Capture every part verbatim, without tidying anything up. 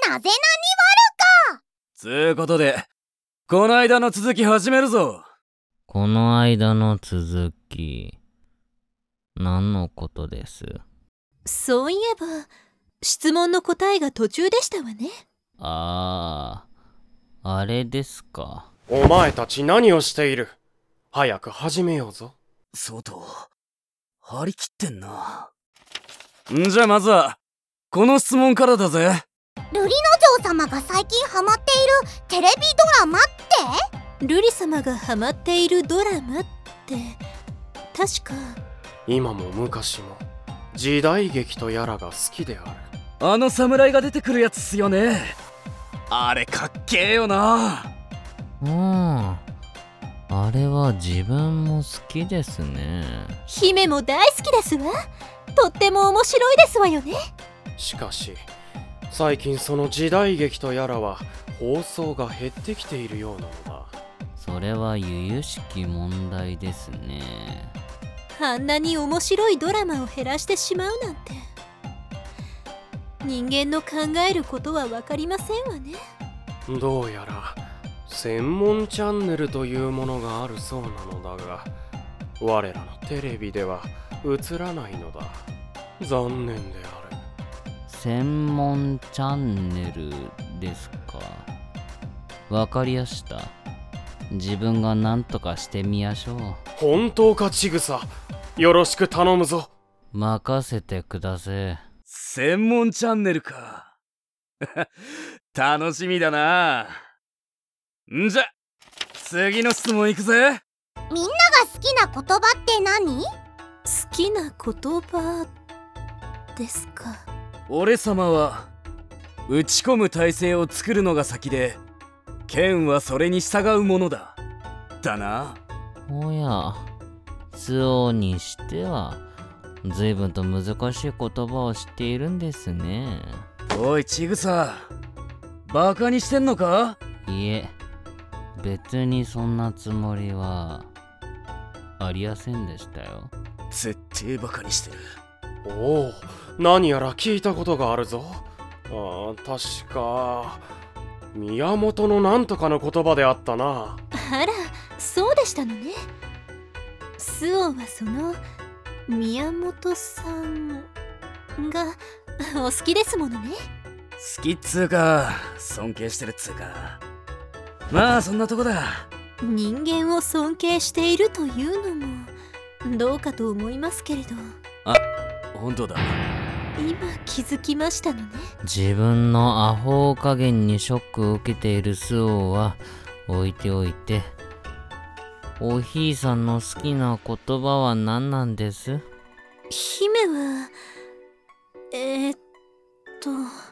なぜなにわるか。 つうことでこの間の続き始めるぞ。 この間の続き、何のことです？ そういえば質問の答えが途中でしたわね。 ああ、あれですか。 お前たち何をしている？早く始めようぞ。 そうと張り切ってんな。んじゃまずはこの質問からだぜ。 瑠璃の嬢様が最近ハマっているテレビドラマって？ 瑠璃様がハマっているドラマって確か今も昔も時代劇とやらが好きである。 あの侍が出てくるやつっすよね。あれかっけえよな。 うん、あれは自分も好きですね。 姫も大好きですわ。とっても面白いですわよね。 しかし最近その時代劇とやらは放送が減ってきているようなのだ。 それは由々しき問題ですね。 あんなに面白いドラマを減らしてしまうなんて、人間の考えることは分かりませんわね。 どうやら専門チャンネルというものがあるそうなのだが、我らのテレビでは映らないのだ。残念である。 専門チャンネルですか。わかりやした。自分が何とかしてみやしょう。 本当かちぐさ、よろしく頼むぞ。 任せてください。 専門チャンネルか楽しみだな。んじゃ次の質問いくぜ。 みんなが好きな言葉って何？ 好きな言葉ですか。 俺様は打ち込む体勢を作るのが先で、剣はそれに従うものだだな。 おや、周防にしては随分と難しい言葉を知っているんですね。 おいちぐさ、バカにしてんのか？ いえ、別にそんなつもりはありやせんでしたよ。 絶対バカにしてる。 おお、何やら聞いたことがあるぞ。ああ、確か宮本のなんとかの言葉であったな。 あら、そうでしたのね。周防はその宮本さんがお好きですものね。 好きっつうか尊敬してるっつうか、まあそんなとこだ。 人間を尊敬しているというのもどうかと思いますけれど。 あ、本当だ。 今気づきましたのね。 自分のアホ加減にショックを受けている周防は置いておいて、おひいさんの好きな言葉は何なんです？ 姫はえー、っと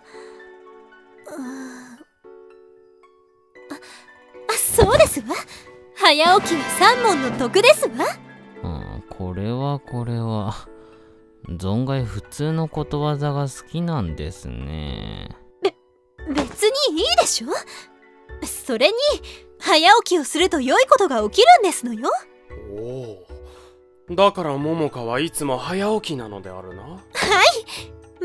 ああ、そうですわ。早起きは三問の得ですわ。 うん、これはこれは存外普通のことわざが好きなんですね。 べ、別にいいでしょ。それに早起きをすると良いことが起きるんですのよ。 おお、だから桃香はいつも早起きなのであるな。はい、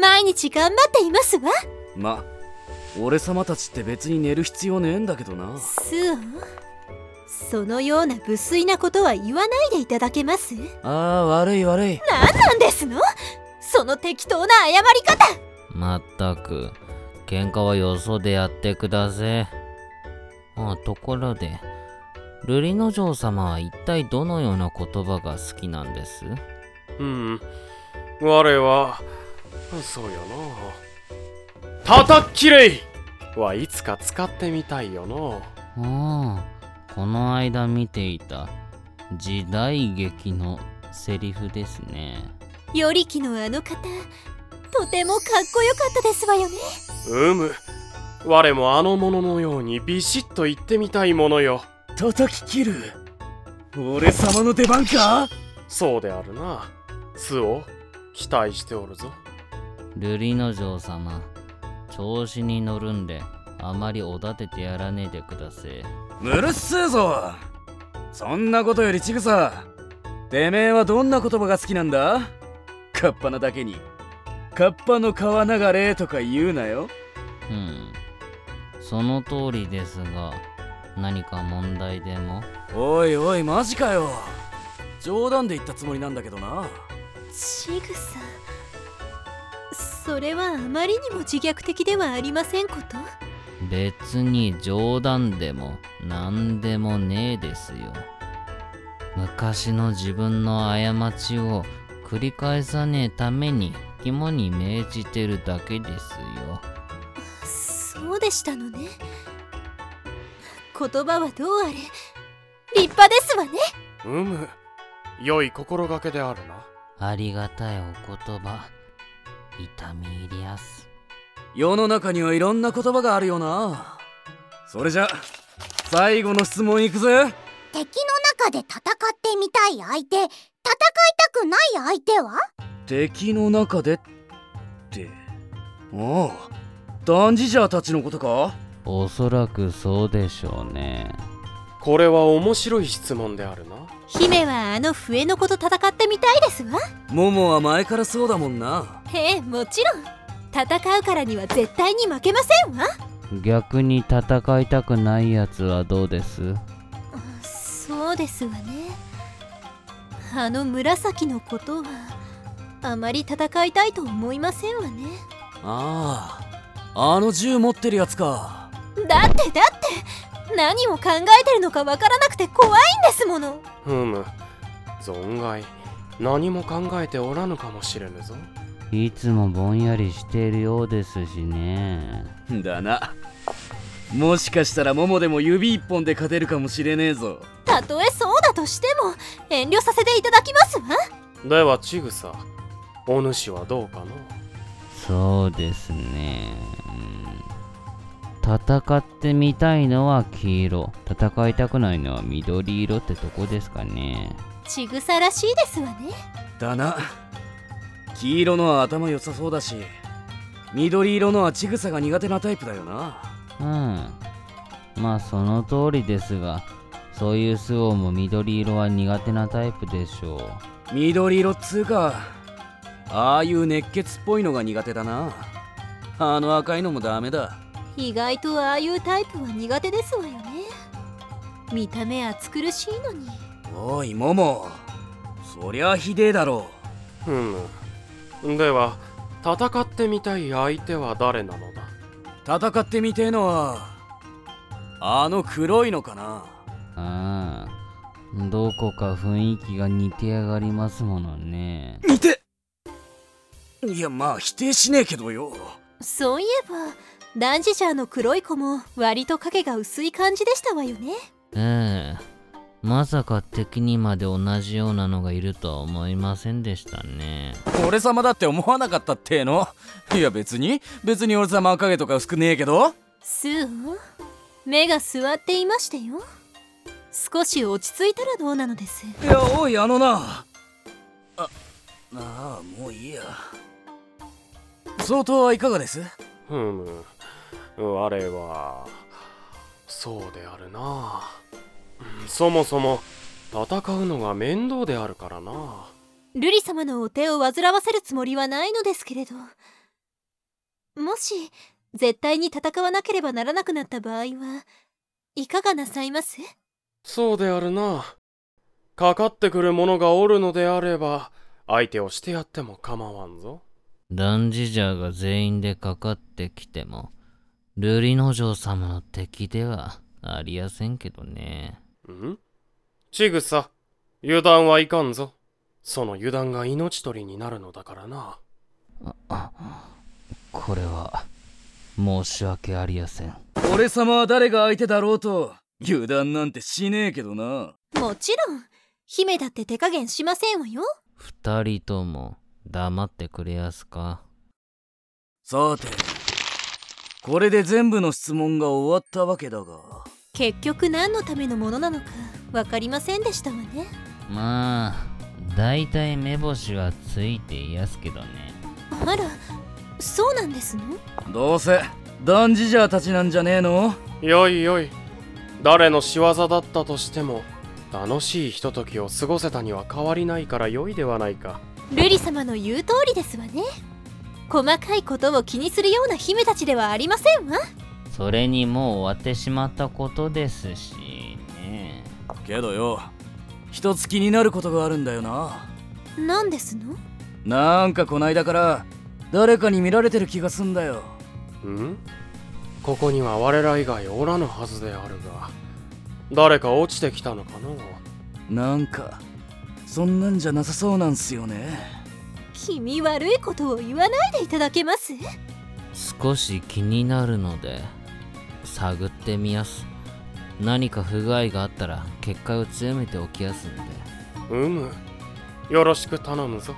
毎日頑張っていますわ。 ま、俺様たちって別に寝る必要ねえんだけどな。 スオ、そのような無粋なことは言わないでいただけます？ ああ、悪い悪い。 何なんですのその適当な謝り方。 まったく、喧嘩はよそでやってください。ああ、ところで瑠璃の嬢様は一体どのような言葉が好きなんです？ うん、我はそうよな、叩きれいはいつか使ってみたいよな。 ああ、この間見ていた時代劇のセリフですね。 与力のあの方、とてもかっこよかったですわよね。 うむ、我もあの者のようにビシッと言ってみたいものよ。 叩き切る？俺様の出番か？ そうであるな。周防、期待しておるぞ。 瑠璃の嬢様、調子に乗るんであまりおだててやらねえでください。 うるっせえぞ。そんなことよりちぐさ、てめえはどんな言葉が好きなんだ？カッパなだけにカッパの川流れとか言うなよ。 うんその通りですが、何か問題でも？ おいおいマジかよ。冗談で言ったつもりなんだけどな。 ちぐさ、それはあまりにも自虐的ではありませんこと？ 別に冗談でも何でもねえですよ。昔の自分の過ちを繰り返さねえために肝に銘じてるだけですよ。 そうでしたのね。言葉はどうあれ立派ですわね。 うむ、良い心がけであるな。 ありがたいお言葉、痛み入りやす。 世の中にはいろんな言葉があるよな。それじゃ最後の質問いくぜ。 敵の中で戦ってみたい相手、戦いたくない相手は？ 敵の中でって、ああダンジジャーたちのことか？ おそらくそうでしょうね。 これは面白い質問であるな。 姫はあの笛の子と戦ってみたいですわ。 モモは前からそうだもんな。 ええ、もちろん戦うからには絶対に負けませんわ。 逆に戦いたくないやつはどうです？ そうですわね。あの紫のことはあまり戦いたいと思いませんわね。 ああ、あの銃持ってるやつか。 だってだって何を考えてるのかわからなくて怖いんですもの。 ふむ、存外何も考えておらぬかもしれぬぞ。 いつもぼんやりしているようですしね。 だな。もしかしたらモモでも指一本で勝てるかもしれねえぞ。 たとえそうだとしても遠慮させていただきますわ。 ではちぐさ、お主はどうかの？ そうですね、うん、戦ってみたいのは黄色、戦いたくないのは緑色ってとこですかね。 ちぐさらしいですわね。 だな。黄色のは頭良さそうだし、緑色のはちぐさが苦手なタイプだよな。 うん、まあその通りですが、そういうスオも緑色は苦手なタイプでしょう。 緑色っつうか、ああいう熱血っぽいのが苦手だな。あの赤いのもダメだ。 意外とああいうタイプは苦手ですわよね。見た目暑苦しいのに。 おいモモ、そりゃひでえだろふむ、では戦ってみたい相手は誰なのだ？ 戦ってみてえのはあの黒いのかな。 ああ、どこか雰囲気が似てやがりますものね。 似て、いやまあ否定しねえけどよ。 そういえばダンジジャーの黒い子も割と影が薄い感じでしたわよね。 ええ、まさか敵にまで同じようなのがいるとは思いませんでしたね。 俺様だって思わなかったっての？いや別に別に俺様は影とか薄くねえけど。 スーオ、目が座っていましてよ。少し落ち着いたらどうなのです？ いやおいあのな、あああもういいや。相当はいかがです？ ふむ、我はそうであるな。そもそも戦うのが面倒であるからな。 瑠璃様のお手を煩わせるつもりはないのですけれど、もし絶対に戦わなければならなくなった場合はいかがなさいます？ そうであるな。かかってくる者がおるのであれば相手をしてやっても構わんぞ。 ダンジジャーが全員でかかってきても瑠璃之丞様の敵ではありやせんけどね。 ん？ちぐさ、油断はいかんぞ。その油断が命取りになるのだからな。 ああ、これは申し訳ありやせん。 俺様は誰が相手だろうと油断なんてしねえけどな。 もちろん姫だって手加減しませんわよ。 二人とも黙ってくれやすか。 さてこれで全部の質問が終わったわけだが、 結局何のためのものなのか分かりませんでしたわね。 まあだいたい目星はついていやすけどね。 あら、そうなんですの？ どうせダンジジャーたちなんじゃねえの？ よいよい、誰の仕業だったとしても楽しいひとときを過ごせたには変わりないから良いではないか。 瑠璃様の言う通りですわね。 細かいことを気にするような姫たちではありませんわ。 それにもう終わってしまったことですしね。 けどよ、一つ気になることがあるんだよな。 何ですの？ なんかこないだから誰かに見られてる気がすんだよ。 ん？ここには我ら以外おらぬはずであるが、誰か落ちてきたのかの？ なんかそんなんじゃなさそうなんすよね。 気味悪いことを言わないでいただけます？ 少し気になるので探ってみやす。何か不具合があったら結界を強めておきやすんで。 うむ、よろしく頼むぞ。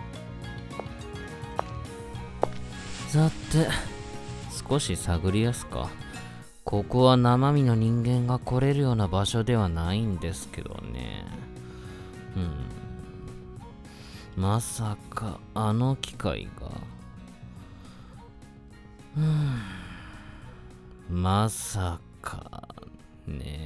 さて、少し探りやすか。ここは生身の人間が来れるような場所ではないんですけどね。うん。まさかあの機械が。うん。まさかね。